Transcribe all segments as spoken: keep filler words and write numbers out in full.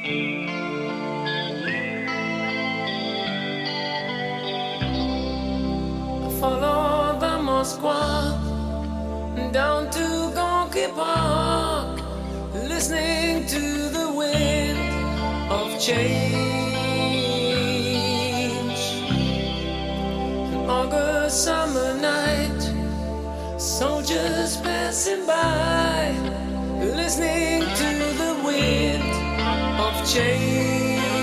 Follow the Moskva down to Gorky Park, listening to the wind of change. An August summer night, soldiers passing by, listening to the wind of change.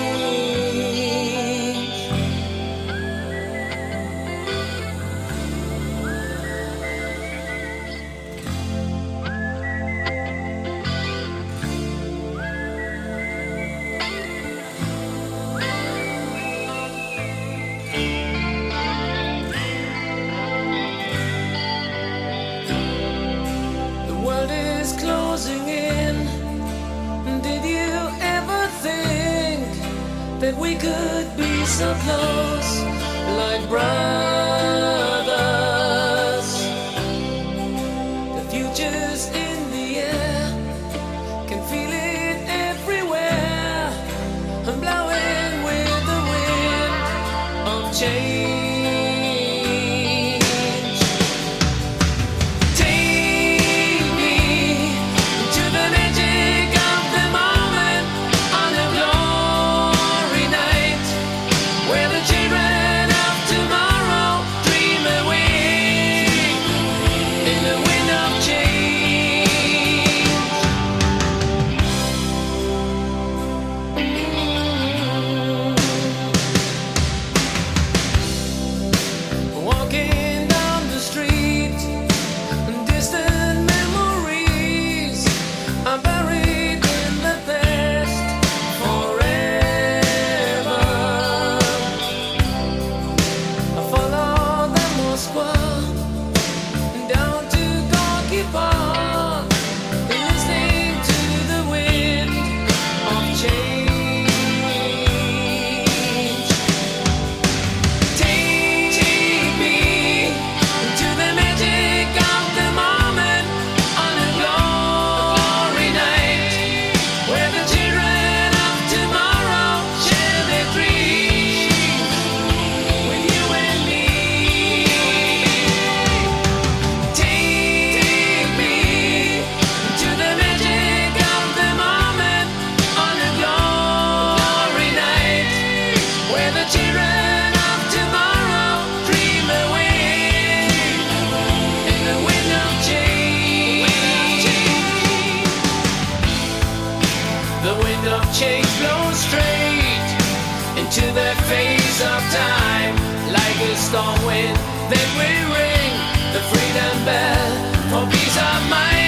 Closing in. Did you ever think that we could be so close, like brothers? The future's in the air, can feel it everywhere. I'm blowing with the wind of change. Change blows straight into the face of time, like a storm wind. Then we ring the freedom bell for peace of mind.